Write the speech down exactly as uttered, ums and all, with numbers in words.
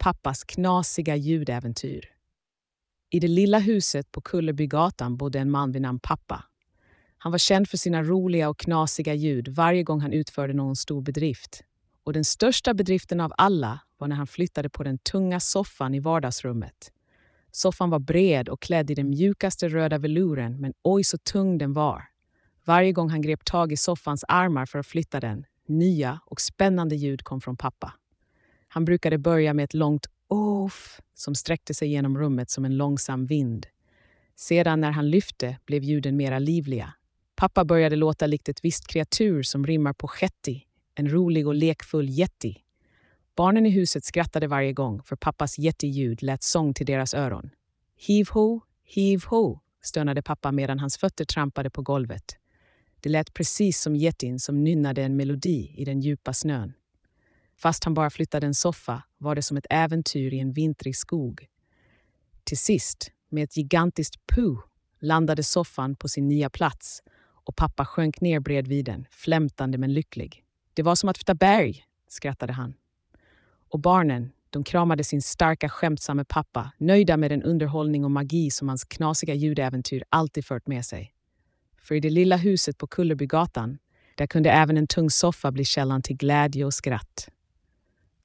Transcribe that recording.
pappas knasiga ljudäventyr. I det lilla huset på Kullerbygatan bodde en man vid namn Pappa. Han var känd för sina roliga och knasiga ljud varje gång han utförde någon stor bedrift. Och den största bedriften av alla var när han flyttade på den tunga soffan i vardagsrummet. Soffan var bred och klädd i den mjukaste röda veluren, men oj så tung den var. Varje gång han grep tag i soffans armar för att flytta den, nya och spännande ljud kom från pappa. Han brukade börja med ett långt off som sträckte sig genom rummet som en långsam vind. Sedan när han lyfte blev ljuden mera livliga. Pappa började låta likt ett visst kreatur som rimmar på Shetty, en rolig och lekfull jätti. Barnen i huset skrattade varje gång, för pappas jätteljud lät sång till deras öron. Hiv-ho, hiv-ho, stönade pappa medan hans fötter trampade på golvet. Det lät precis som jättin som nynnade en melodi i den djupa snön. Fast han bara flyttade en soffa var det som ett äventyr i en vintrig skog. Till sist, med ett gigantiskt puh, landade soffan på sin nya plats och pappa sjönk ner bredvid den, flämtande men lycklig. Det var som att flytta berg, skrattade han. Och barnen, de kramade sin starka skämtsamme pappa, nöjda med den underhållning och magi som hans knasiga ljudäventyr alltid fört med sig. För i det lilla huset på Kullerbygatan, där kunde även en tung soffa bli källan till glädje och skratt.